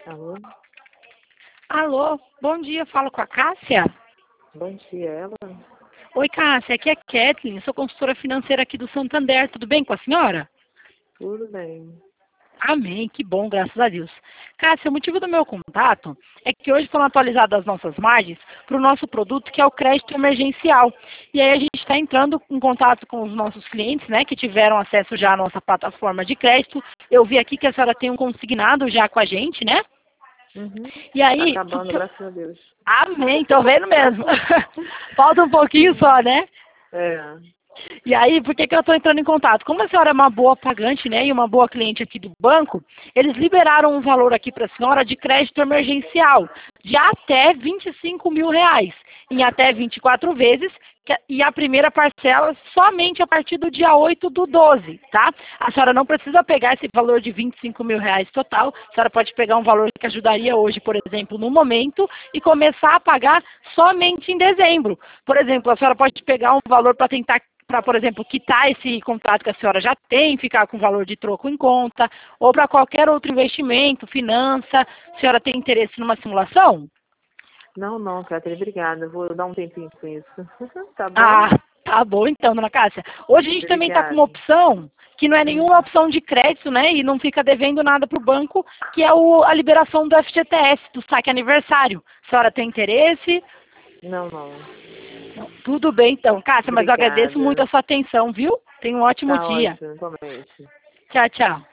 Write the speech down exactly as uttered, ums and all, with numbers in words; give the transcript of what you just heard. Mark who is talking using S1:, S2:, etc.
S1: Alô?
S2: Alô, bom dia, falo com a Cássia?
S1: Bom dia, ela?
S2: Oi, Cássia, aqui é Kathleen, sou consultora financeira aqui do Santander, tudo bem com a senhora?
S1: Tudo bem.
S2: Amém, que bom, graças a Deus. Cássia, o motivo do meu contato é que hoje foram atualizadas as nossas margens para o nosso produto, que é o crédito emergencial. E aí a gente está entrando em contato com os nossos clientes, né, que tiveram acesso já à nossa plataforma de crédito. Eu vi aqui que a senhora tem um consignado já com a gente, né?
S1: Uhum.
S2: E
S1: Tá
S2: aí,
S1: acabando,
S2: tu-
S1: graças a Deus.
S2: amém, tô vendo mesmo. Falta um pouquinho só, né?
S1: É.
S2: E aí, por que, que eu estou entrando em contato? Como a senhora é uma boa pagante, né, e uma boa cliente aqui do banco, eles liberaram um valor aqui para a senhora de crédito emergencial, de até vinte e cinco mil reais, em até vinte e quatro vezes, que- e a primeira parcela somente a partir do dia oito do doze, tá? A senhora não precisa pegar esse valor de vinte e cinco mil reais total, a senhora pode pegar um valor que ajudaria hoje, por exemplo, no momento, e começar a pagar somente em dezembro. Por exemplo, a senhora pode pegar um valor para tentar para, por exemplo, quitar esse contrato que a senhora já tem, ficar com valor de troco em conta, ou para qualquer outro investimento, finança. A senhora tem interesse numa simulação?
S1: Não, não, Catherine, obrigada. Vou dar um tempinho com isso. Tá bom?
S2: Ah, tá bom então, dona Cássia. Hoje a gente também está com uma
S1: Obrigada.
S2: opção que não é
S1: Hum.
S2: nenhuma opção de crédito, né, e não fica devendo nada para o banco, que é o- a liberação do F G T S, do saque aniversário. A senhora tem interesse?
S1: Não, não.
S2: Não. Tudo bem então, Cássia, mas eu agradeço muito
S1: Obrigada.
S2: a sua atenção, viu? Tenha um ótimo
S1: Tá
S2: dia.
S1: ótimo, igualmente.
S2: Tchau, tchau.